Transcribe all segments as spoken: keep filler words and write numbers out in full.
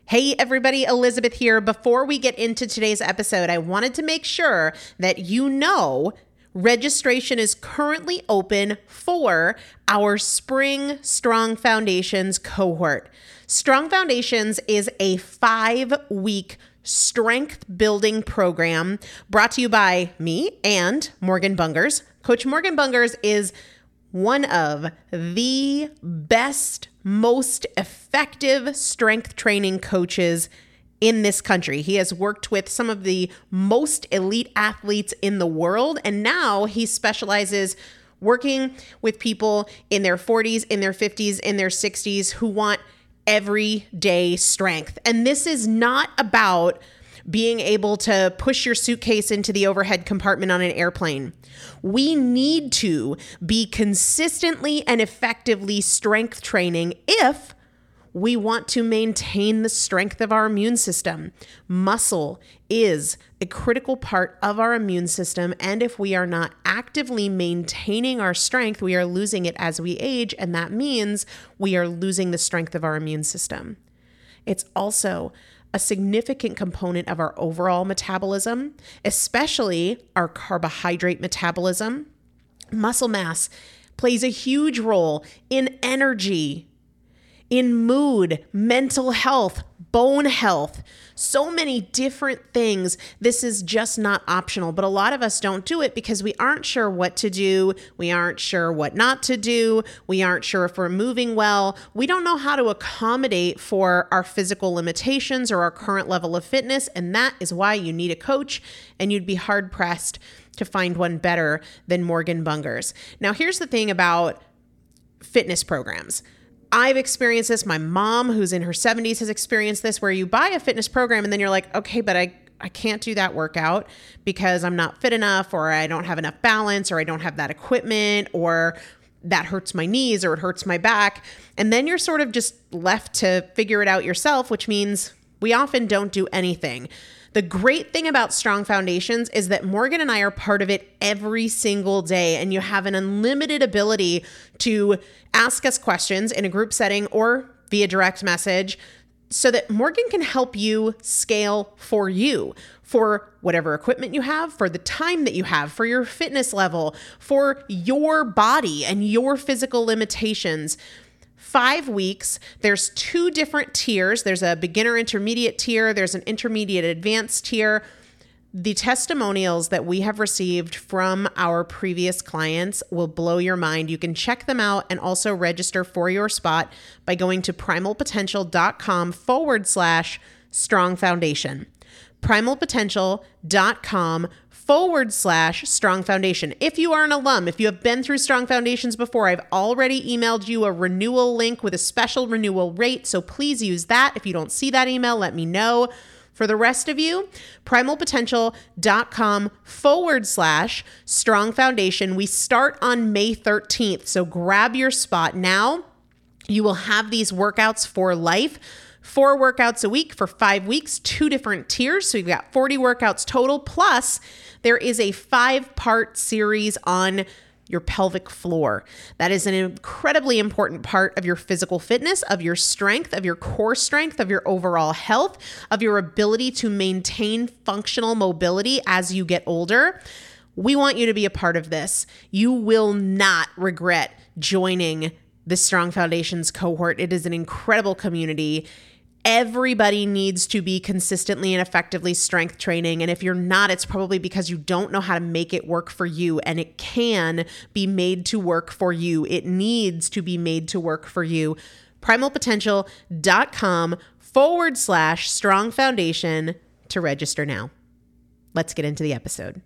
Hey everybody, Elizabeth here. Before we get into today's episode, I wanted to make sure that you know registration is currently open for our Spring Strong Foundations cohort. Strong Foundations is a five-week strength building program brought to you by me and Morgan Bungers. Coach Morgan Bungers is one of the best, most effective strength training coaches in this country. He has worked with some of the most elite athletes in the world, and now he specializes working with people in their forties, in their fifties, in their sixties who want everyday strength. And this is not about being able to push your suitcase into the overhead compartment on an airplane. We need to be consistently and effectively strength training if we want to maintain the strength of our immune system. Muscle is a critical part of our immune system, and if we are not actively maintaining our strength, we are losing it as we age, and that means we are losing the strength of our immune system. It's also a significant component of our overall metabolism, especially our carbohydrate metabolism. Muscle mass plays a huge role in energy, in mood, mental health, bone health, so many different things. This is just not optional, but a lot of us don't do it because we aren't sure what to do. We aren't sure what not to do. We aren't sure if we're moving well. We don't know how to accommodate for our physical limitations or our current level of fitness, and that is why you need a coach, and you'd be hard-pressed to find one better than Morgan Bungers. Now, here's the thing about fitness programs. I've experienced this. My mom, who's in her seventies, has experienced this, where you buy a fitness program and then you're like, okay, but I, I can't do that workout because I'm not fit enough, or I don't have enough balance, or I don't have that equipment, or that hurts my knees, or it hurts my back. And then you're sort of just left to figure it out yourself, which means we often don't do anything. The great thing about Strong Foundations is that Morgan and I are part of it every single day, and you have an unlimited ability to ask us questions in a group setting or via direct message so that Morgan can help you scale for you, for whatever equipment you have, for the time that you have, for your fitness level, for your body and your physical limitations. Five weeks, there's two different tiers. There's a beginner intermediate tier. There's an intermediate advanced tier. The testimonials that we have received from our previous clients will blow your mind. You can check them out and also register for your spot by going to primalpotential.com forward slash strong foundation. primalpotential.com forward slash strong foundation. If you are an alum, if you have been through Strong Foundations before, I've already emailed you a renewal link with a special renewal rate. So please use that. If you don't see that email, let me know. For the rest of you, primalpotential.com forward slash strong foundation. We start on May thirteenth. So grab your spot now. You will have these workouts for life. Four workouts a week for five weeks, two different tiers. So you've got forty workouts total. Plus, there is a five-part series on your pelvic floor. That is an incredibly important part of your physical fitness, of your strength, of your core strength, of your overall health, of your ability to maintain functional mobility as you get older. We want you to be a part of this. You will not regret joining the Strong Foundations cohort. It is an incredible community. Everybody needs to be consistently and effectively strength training. And if you're not, it's probably because you don't know how to make it work for you. And it can be made to work for you. It needs to be made to work for you. primalpotential.com forward slash strong foundation to register now. Let's get into the episode.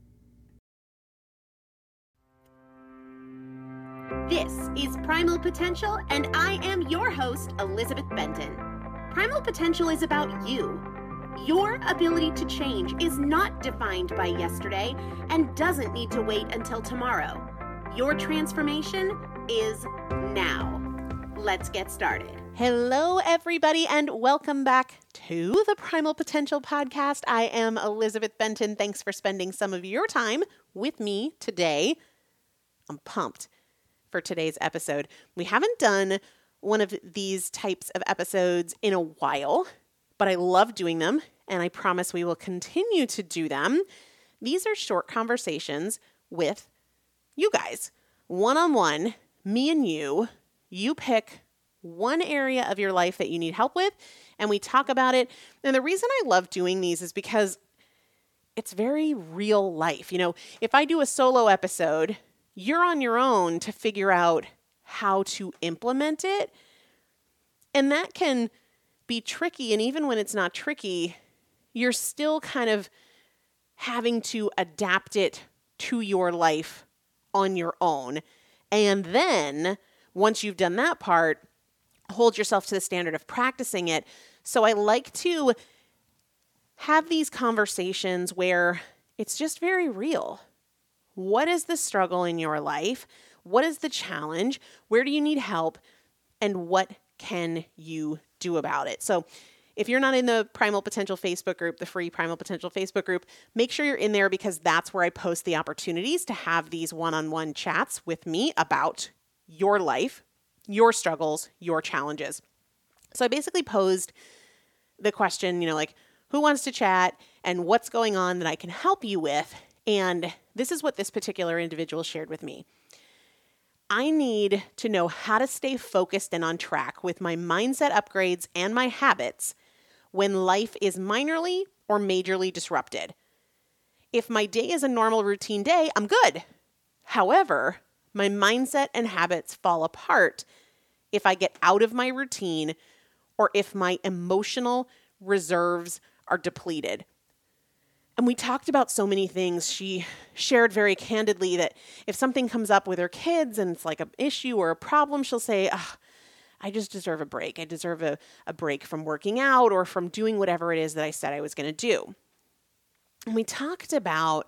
This is Primal Potential, and I am your host, Elizabeth Benton. Primal Potential is about you. Your ability to change is not defined by yesterday and doesn't need to wait until tomorrow. Your transformation is now. Let's get started. Hello, everybody, and welcome back to the Primal Potential Podcast. I am Elizabeth Benton. Thanks for spending some of your time with me today. I'm pumped for today's episode. We haven't done one of these types of episodes in a while. but I love doing them, and I promise we will continue to do them. These are short conversations with you guys, one-on-one, me and you. You pick one area of your life that you need help with, and we talk about it. And the reason I love doing these is because it's very real life. You know, if I do a solo episode, you're on your own to figure out how to implement it. And that can be tricky. And even when it's not tricky, you're still kind of having to adapt it to your life on your own. And then once you've done that part, hold yourself to the standard of practicing it. So I like to have these conversations where it's just very real. What is the struggle in your life? What is the challenge? Where do you need help? And what can you do about it? So if you're not in the Primal Potential Facebook group, the free Primal Potential Facebook group, make sure you're in there because that's where I post the opportunities to have these one-on-one chats with me about your life, your struggles, your challenges. So I basically posed the question, you know, like, who wants to chat and what's going on that I can help you with? And this is what this particular individual shared with me. I need to know how to stay focused and on track with my mindset upgrades and my habits when life is minorly or majorly disrupted. If my day is a normal routine day, I'm good. However, my mindset and habits fall apart if I get out of my routine or if my emotional reserves are depleted. And we talked about so many things. She shared very candidly that if something comes up with her kids and it's like an issue or a problem, she'll say, oh, I just deserve a break. I deserve a, a break from working out or from doing whatever it is that I said I was going to do. And we talked about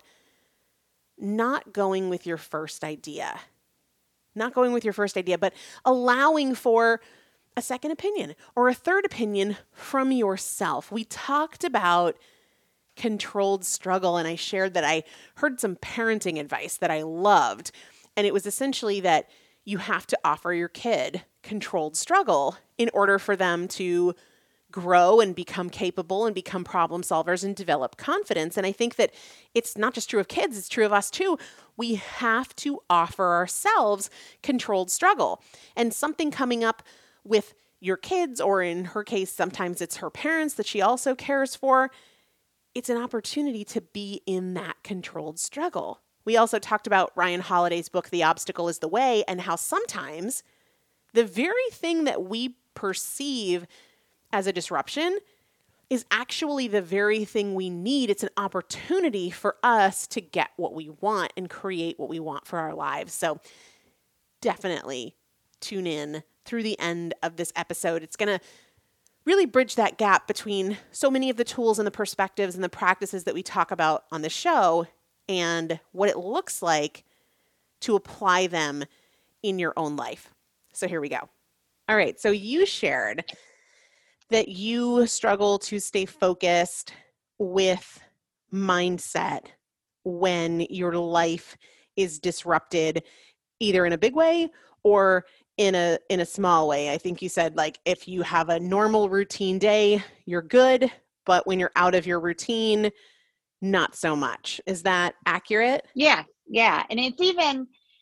not going with your first idea, not going with your first idea, but allowing for a second opinion or a third opinion from yourself. We talked about controlled struggle, and I shared that I heard some parenting advice that I loved. And it was essentially that you have to offer your kid controlled struggle in order for them to grow and become capable and become problem solvers and develop confidence. And I think that it's not just true of kids, it's true of us too. We have to offer ourselves controlled struggle. And something coming up with your kids, or in her case, sometimes it's her parents that she also cares for, it's an opportunity to be in that controlled struggle. We also talked about Ryan Holiday's book, The Obstacle is the Way, and how sometimes the very thing that we perceive as a disruption is actually the very thing we need. It's an opportunity for us to get what we want and create what we want for our lives. So definitely tune in through the end of this episode. It's going to really bridge that gap between so many of the tools and the perspectives and the practices that we talk about on the show and what it looks like to apply them in your own life. So here we go. All right. So you shared that you struggle to stay focused with mindset when your life is disrupted, either in a big way or in a in a small way. I think you said, like, if you have a normal routine day, you're good, but when you're out of your routine, not so much. Is that accurate? Yeah, yeah. And it's even,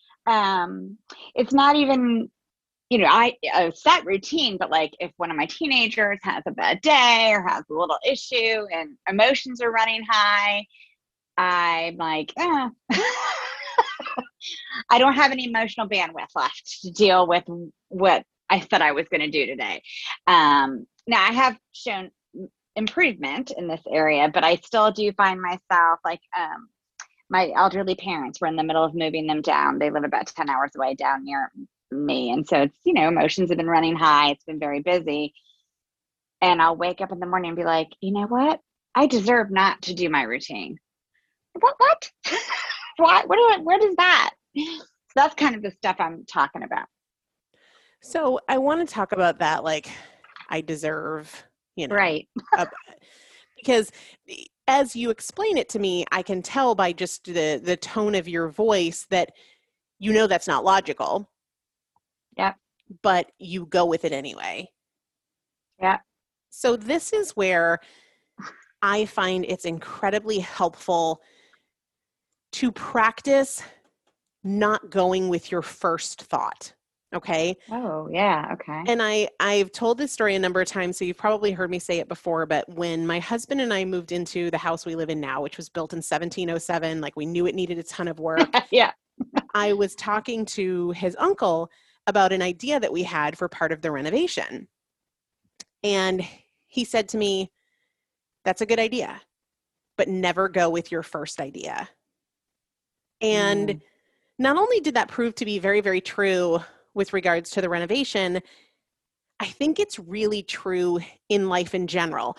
um, it's not even, you know, I a set routine, but like if one of my teenagers has a bad day or has a little issue and emotions are running high, I'm like, eh. I don't have any emotional bandwidth left to deal with what I said I was going to do today. Um, now I have shown improvement in this area, but I still do find myself like, um, my elderly parents were in the middle of moving them down. They live about ten hours away down near me. And so it's, you know, emotions have been running high. It's been very busy. And I'll wake up in the morning and be like, you know what? I deserve not to do my routine. What, what? What, what, do I, what is that? So that's kind of the stuff I'm talking about. So I want to talk about that. Like, I deserve, you know, right. a, because as you explain it to me, I can tell by just the, the tone of your voice that you know that's not logical. Yeah. But you go with it anyway. Yeah. So this is where I find it's incredibly helpful to practice not going with your first thought. Okay. Oh, yeah. Okay. And I, I've told this story a number of times, so you've probably heard me say it before, but when my husband and I moved into the house we live in now, which was built in seventeen oh seven, like we knew it needed a ton of work. Yeah. I was talking to his uncle about an idea that we had for part of the renovation. And he said to me, that's a good idea, but never go with your first idea. And mm. not only did that prove to be very, very true with regards to the renovation, I think it's really true in life in general.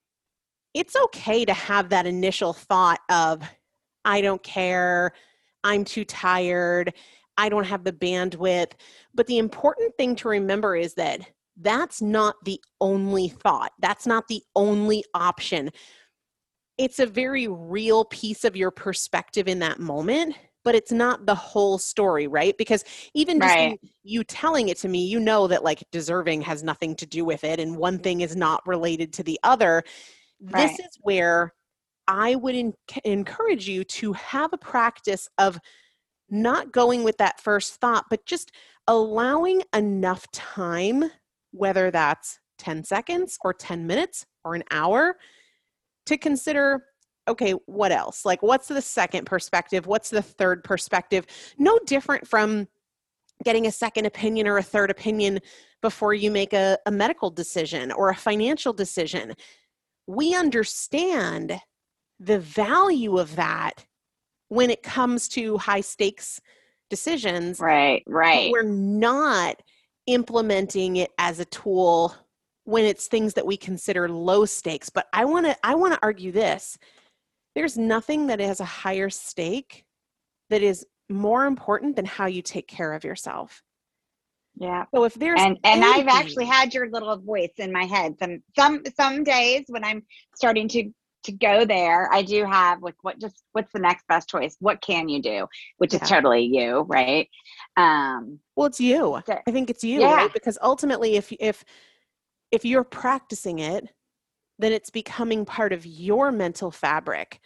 It's okay to have that initial thought of, I don't care, I'm too tired, I don't have the bandwidth. But the important thing to remember is that that's not the only thought. That's not the only option. It's a very real piece of your perspective in that moment, but it's not the whole story, right? Because even just right. you telling it to me, you know that like deserving has nothing to do with it, and one thing is not related to the other. Right. This is where I would en- encourage you to have a practice of not going with that first thought, but just allowing enough time, whether that's ten seconds or ten minutes or an hour, to consider, okay, what else? Like, what's the second perspective? What's the third perspective? No different from getting a second opinion or a third opinion before you make a, a medical decision or a financial decision. We understand the value of that when it comes to high stakes decisions. Right, right. But we're not implementing it as a tool when it's things that we consider low stakes. But I want to I want to argue this. There's nothing that has a higher stake that is more important than how you take care of yourself. Yeah. So if there's and and anything, I've actually had your little voice in my head. Some some some days when I'm starting to to go there, I do have like what just what's the next best choice? What can you do? Which yeah. is totally you, right? Um well, it's you. so, I think it's you, yeah. right? Because ultimately if if if you're practicing it, then it's becoming part of your mental fabric.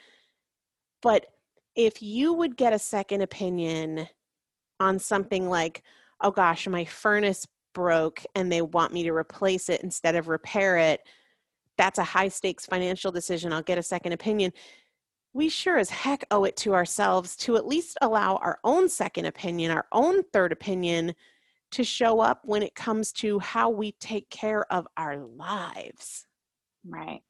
But if you would get a second opinion on something like, oh gosh, my furnace broke and they want me to replace it instead of repair it, that's a high stakes financial decision. I'll get a second opinion. We sure as heck owe it to ourselves to at least allow our own second opinion, our own third opinion to show up when it comes to how we take care of our lives. Right.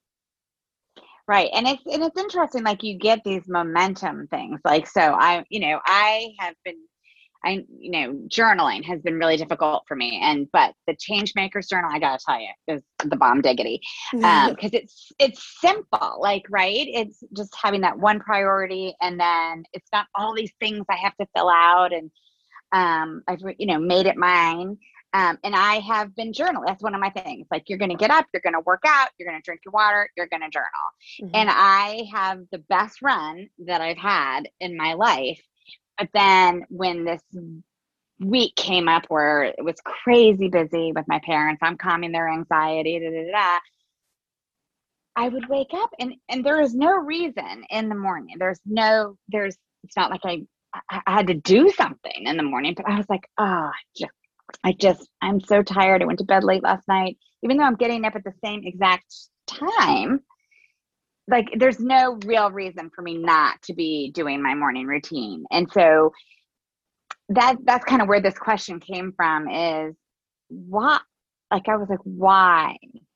Right. And it's and it's interesting, like you get these momentum things. Like, so I, you know, I have been I, you know, journaling has been really difficult for me. And, but the Change Makers journal, I got to tell you, is the bomb diggity. Um, cause it's, it's simple, like, right. It's just having that one priority. And then it's not all these things I have to fill out. And, um, I've, you know, made it mine. Um, and I have been journaling. That's one of my things. Like, you're going to get up, you're going to work out, you're going to drink your water, you're going to journal. Mm-hmm. And I have the best run that I've had in my life. But then when this week came up where it was crazy busy with my parents, I'm calming their anxiety, da, da, da, I would wake up and, and there is no reason in the morning. There's no, there's, it's not like I, I had to do something in the morning, but I was like, oh, just, I just, I'm so tired. I went to bed late last night, even though I'm getting up at the same exact time. Like, there's no real reason for me not to be doing my morning routine. And so that that's kind of where this question came from, is why, like, I was like, why,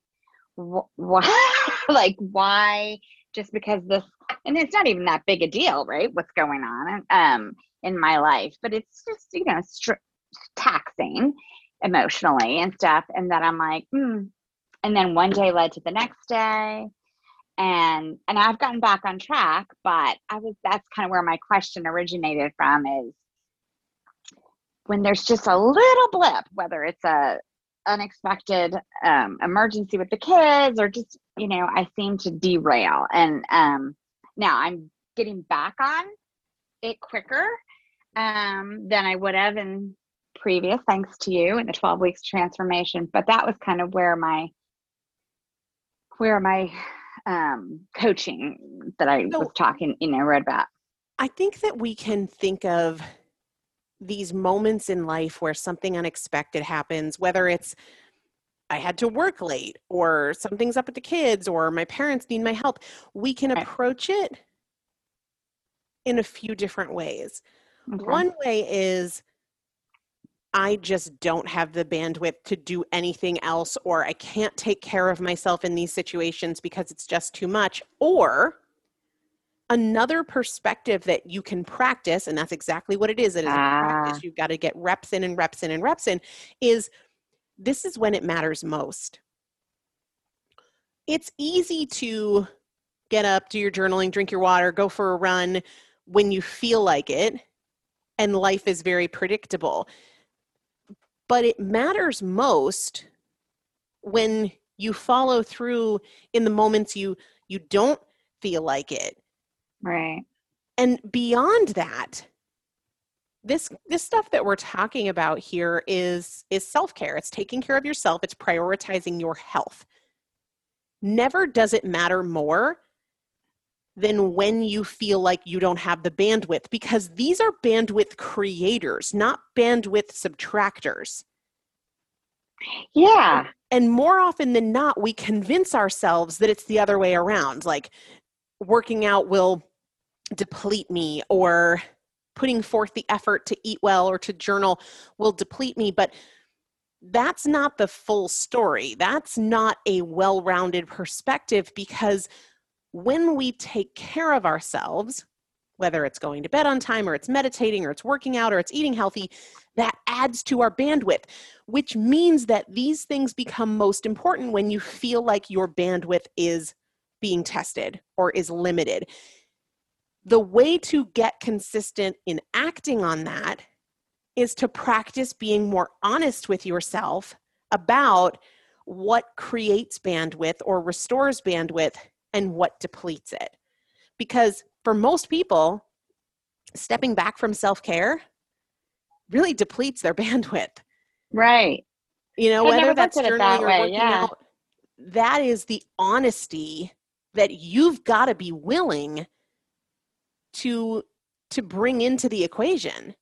why, like, why, just because this, and it's not even that big a deal, right? What's going on um, in my life, but it's just, you know, str- taxing emotionally and stuff. And that I'm like, hmm. And then one day led to the next day. And and I've gotten back on track, but I was that's kind of where my question originated from, is when there's just a little blip, whether it's a unexpected um, emergency with the kids or just, you know, I seem to derail. And um, now I'm getting back on it quicker um, than I would have in previous, thanks to you and the twelve weeks transformation. But that was kind of where my where my um, coaching that I So was talking, you know, read about. I think that we can think of these moments in life where something unexpected happens, whether it's I had to work late or something's up with the kids or my parents need my help. We can Right. approach it in a few different ways. Okay. One way is I just don't have the bandwidth to do anything else, or I can't take care of myself in these situations because it's just too much. Or another perspective that you can practice, and that's exactly what it is. It is a Ah. practice. You've got to get reps in and reps in and reps in, is this is when it matters most. It's easy to get up, do your journaling, drink your water, go for a run when you feel like it, and life is very predictable. But it matters most when you follow through in the moments you you don't feel like it. Right. And beyond that, this this stuff that we're talking about here is is self-care. It's taking care of yourself. It's prioritizing your health. Never does it matter more than when you feel like you don't have the bandwidth, because these are bandwidth creators, not bandwidth subtractors. Yeah. And more often than not, we convince ourselves that it's the other way around. Like working out will deplete me, or putting forth the effort to eat well or to journal will deplete me. But that's not the full story. That's not a well-rounded perspective, because when we take care of ourselves, whether it's going to bed on time or it's meditating or it's working out or it's eating healthy, that adds to our bandwidth, which means that these things become most important when you feel like your bandwidth is being tested or is limited. The way to get consistent in acting on that is to practice being more honest with yourself about what creates bandwidth or restores bandwidth and what depletes it. Because for most people, stepping back from self-care really depletes their bandwidth. Right. You know, I whether never that's looked at it journaling that or way, working yeah. out, that is the honesty that you've got to be willing to to bring into the equation.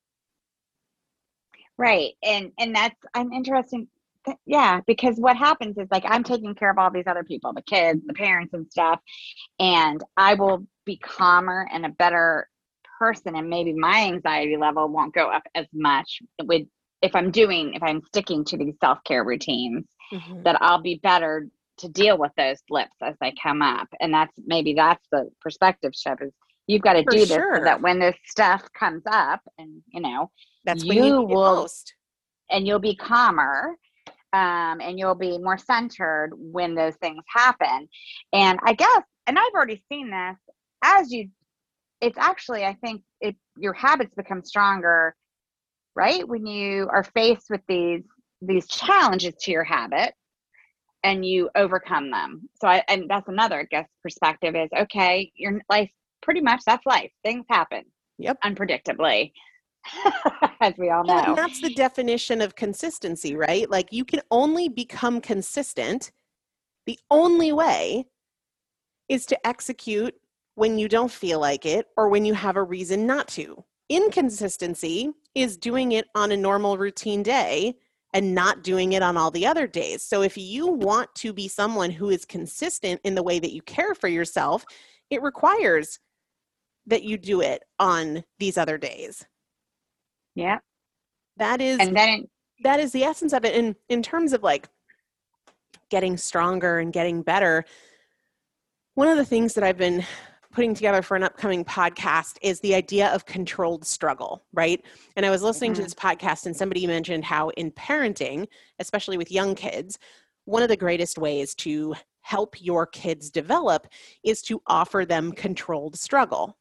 Right. And and that's an interesting th- yeah, because what happens is, like, I'm taking care of all these other people, the kids, the parents and stuff, and I will be calmer and a better person, and maybe my anxiety level won't go up as much with if I'm doing if I'm sticking to these self-care routines, Mm-hmm. that I'll be better to deal with those blips as they come up. And that's maybe that's the perspective shift, is you've got to For do this sure. so that when this stuff comes up, and you know, That's you when you need will it most. and you'll be calmer, um, and you'll be more centered when those things happen. And I guess, and I've already seen this, as you, it's actually, I think it, your habits become stronger, right? When you are faced with these, these challenges to your habit and you overcome them. So I, and that's another, I guess, perspective is, okay, your life, pretty much that's life. Things happen. Yep. Unpredictably. As we all Well, know. and that's the definition of consistency, right? Like, you can only become consistent. The only way is to execute when you don't feel like it or when you have a reason not to. Inconsistency is doing it on a normal routine day and not doing it on all the other days. So if you want to be someone who is consistent in the way that you care for yourself, it requires that you do it on these other days. Yeah. That is And then that is the essence of it. And in terms of like getting stronger and getting better, one of the things that I've been putting together for an upcoming podcast is the idea of controlled struggle, right? And I was listening Mhm. to this podcast and somebody mentioned how in parenting, especially with young kids, one of the greatest ways to help your kids develop is to offer them controlled struggle.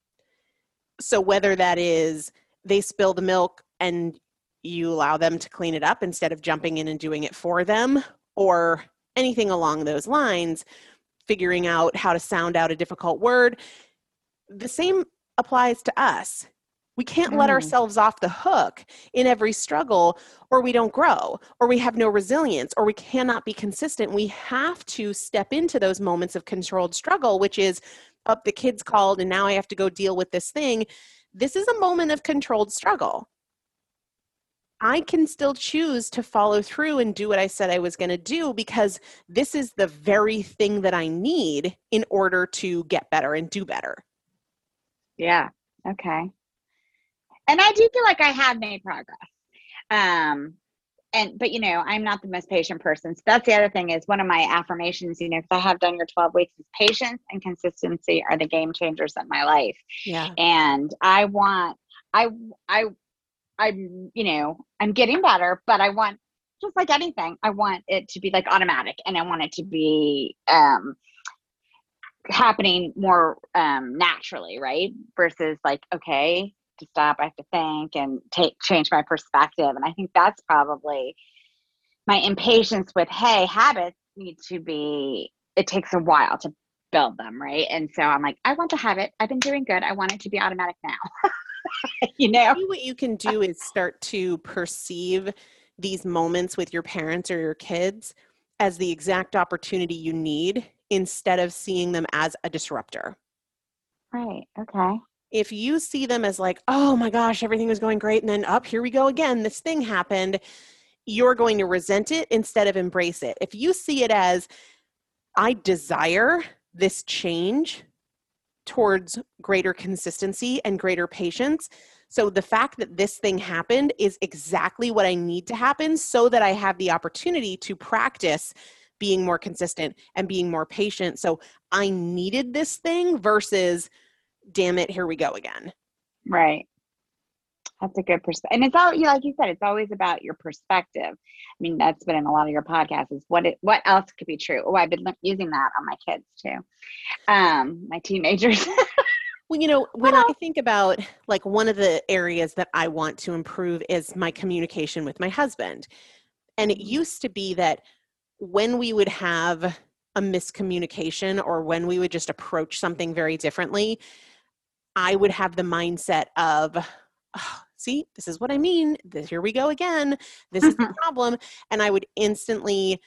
So whether that is they spill the milk and you allow them to clean it up instead of jumping in and doing it for them, or anything along those lines, figuring out how to sound out a difficult word, the same applies to us. We can't let Mm. ourselves off the hook in every struggle, or we don't grow, or we have no resilience, or we cannot be consistent. We have to step into those moments of controlled struggle, which is, up, oh, the kids called and now I have to go deal with this thing. This is a moment of controlled struggle. I can still choose to follow through and do what I said I was going to do, because this is the very thing that I need in order to get better and do better. Yeah. Okay. And I do feel like I have made progress. Um, and, but you know, I'm not the most patient person. So that's the other thing, is one of my affirmations, you know, because I have done your twelve weeks, is patience and consistency are the game changers in my life. Yeah. And I want, I, I, I'm, you know, I'm getting better, but I want, just like anything, I want it to be like automatic, and I want it to be, um, happening more, um, naturally. Right. Versus like, okay, to stop, I have to think and take, change my perspective. And I think that's probably my impatience with, hey, habits need to be, it takes a while to build them. Right. And so I'm like, I want the habit. I've been doing good. I want it to be automatic now. You know, maybe what you can do is start to perceive these moments with your parents or your kids as the exact opportunity you need, instead of seeing them as a disruptor. Right. Okay. If you see them as like, oh my gosh, everything was going great, and then up, here we go again, this thing happened, you're going to resent it instead of embrace it. If you see it as, I desire this change towards greater consistency and greater patience. So the fact that this thing happened is exactly what I need to happen, so that I have the opportunity to practice being more consistent and being more patient. So I needed this thing versus, damn it, here we go again. Right. That's a good perspective. And it's all, you know, like you said, it's always about your perspective. I mean, that's been in a lot of your podcasts, is what it, what else could be true? Oh, I've been using that on my kids too. Um, my teenagers. Well, you know, when I think about, like, one of the areas that I want to improve is my communication with my husband. And it used to be that when we would have a miscommunication, or when we would just approach something very differently, I would have the mindset of, oh, see, this is what I mean. This, here we go again. This is the problem. And I would instantly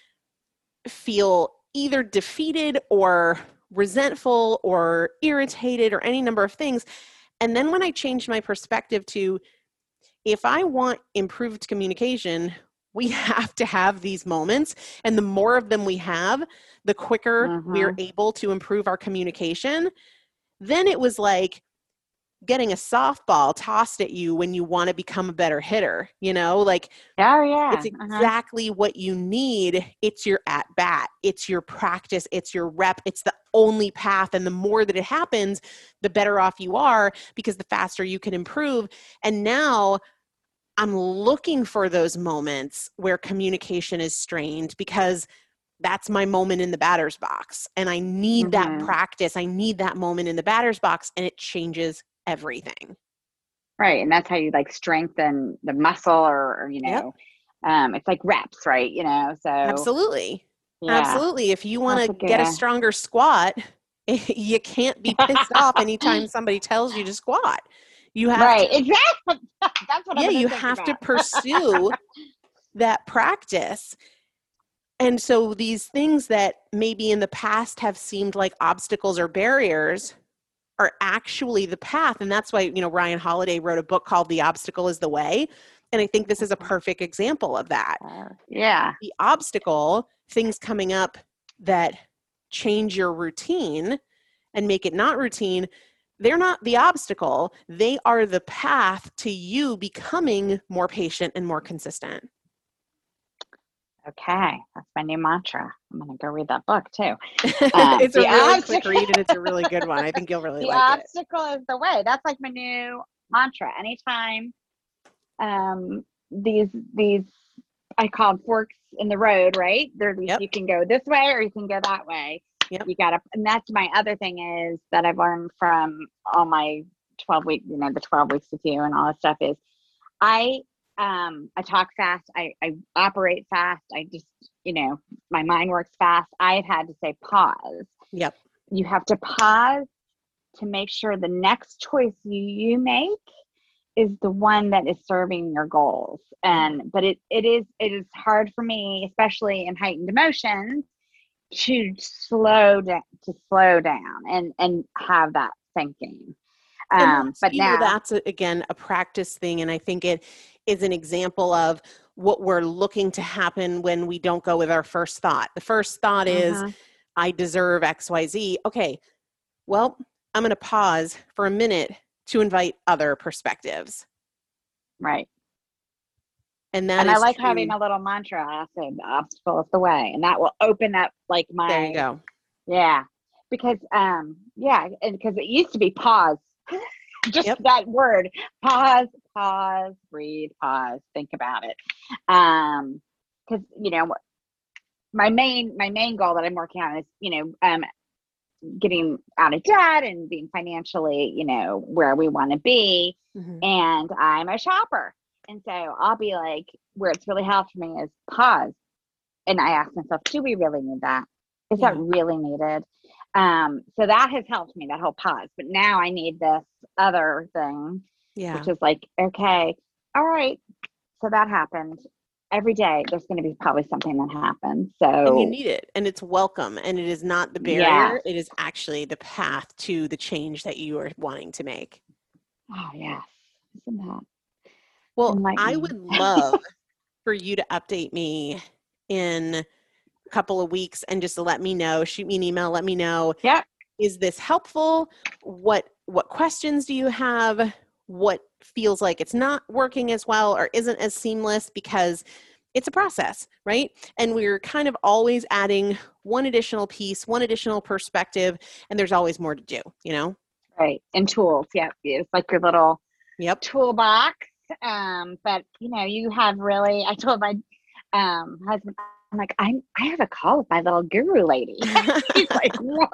feel either defeated or resentful or irritated or any number of things. And then when I changed my perspective to, if I want improved communication, we have to have these moments. And the more of them we have, the quicker Mm-hmm. we're able to improve our communication. Then it was like getting a softball tossed at you when you want to become a better hitter, you know, like, oh yeah, it's exactly uh-huh. what you need. It's your at bat, it's your practice, it's your rep, it's the only path. And the more that it happens, the better off you are, because the faster you can improve. And now I'm looking for those moments where communication is strained, because that's my moment in the batter's box. And I need mm-hmm. that practice. I need that moment in the batter's box, and it changes everything. Right. And that's how you like strengthen the muscle, or, or you know, yep. um, it's like reps, right? You know, so. Absolutely. Yeah. Absolutely. If you want to get a stronger squat, you can't be pissed off anytime somebody tells you to squat. You have right. to, exactly. That's what yeah, I'm you have about. to pursue that practice. And so these things that maybe in the past have seemed like obstacles or barriers are actually the path. And that's why, you know, Ryan Holiday wrote a book called The Obstacle is the Way. And I think this is a perfect example of that. Uh, yeah. The obstacle, things coming up that change your routine and make it not routine, they're not the obstacle. They are the path to you becoming more patient and more consistent. Okay, that's my new mantra. I'm going to go read that book too. Um, it's a really quick read, and it's a really good one. I think you'll really the like it. The obstacle is the way. That's like my new mantra. Anytime um, these, these I call forks in the road, right? There, yep. You can go this way or you can go that way. Yep. You got to, and that's my other thing is that I've learned from all my twelve weeks, you know, the twelve weeks with you and all that stuff is I, Um, I talk fast. I, I operate fast. I just, you know, my mind works fast. I've had to say pause. Yep. You have to pause to make sure the next choice you, you make is the one that is serving your goals. And but it it is it is hard for me, especially in heightened emotions, to slow down to slow down and and have that thinking. Um, but you now know, that's a, again a practice thing, and I think it is an example of what we're looking to happen when we don't go with our first thought. The first thought is, uh-huh. I deserve X Y Z. Okay, well, I'm going to pause for a minute to invite other perspectives. Right. And that and is I like true. having a little mantra. I said, the obstacle is the way, and that will open up like my. There you go. Yeah, because um, yeah, and because it used to be pause. Just Yep. that word, pause, pause, breathe, pause, think about it. Um, because you know, my main my main goal that I'm working on is you know um getting out of debt and being financially you know where we want to be. Mm-hmm. And I'm a shopper. And so I'll be like, where it's really helped me is pause. And I ask myself, do we really need that? Is Yeah. that really needed? Um, so that has helped me, that whole pause. But now I need this other thing, Yeah. which is like, okay, all right. So that happened. Every day there's going to be probably something that happens. So And you need it, and it's welcome, and it is not the barrier. Yeah. It is actually the path to the change that you are wanting to make. Oh yes. Isn't that Well, enlightening? I would love for you to update me in a couple of weeks and just let me know, shoot me an email, let me know. Yep. Is this helpful? What what questions do you have? What feels like it's not working as well or isn't as seamless? Because it's a process, right? And we're kind of always adding one additional piece, one additional perspective, and there's always more to do, you know? Right. And tools. Yep. It's like your little Yep. toolbox. Um, but you know, you have really, I told my um husband, I'm like, I'm I have a call with my little guru lady. He's like, what?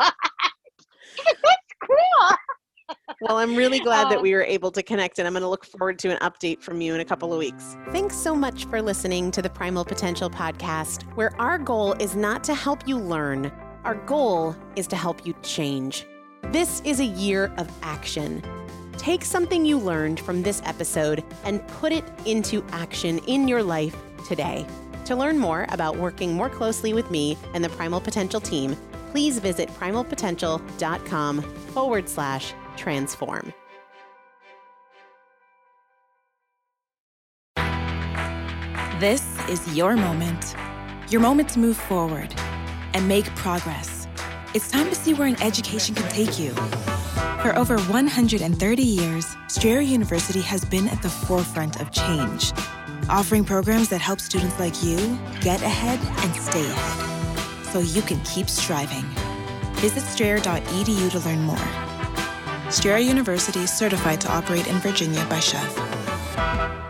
That's cool. Well, I'm really glad that Um, we were able to connect, and I'm going to look forward to an update from you in a couple of weeks. Thanks so much for listening to the Primal Potential podcast, where our goal is not to help you learn. Our goal is to help you change. This is a year of action. Take something you learned from this episode and put it into action in your life today. To learn more about working more closely with me and the Primal Potential team, please visit primalpotential.com forward slash transform. This is your moment. Your moment to move forward and make progress. It's time to see where an education can take you. For over one hundred thirty years, Strayer University has been at the forefront of change, offering programs that help students like you get ahead and stay ahead, so you can keep striving. Visit strayer dot e d u to learn more. Strayer University is certified to operate in Virginia by C H E V.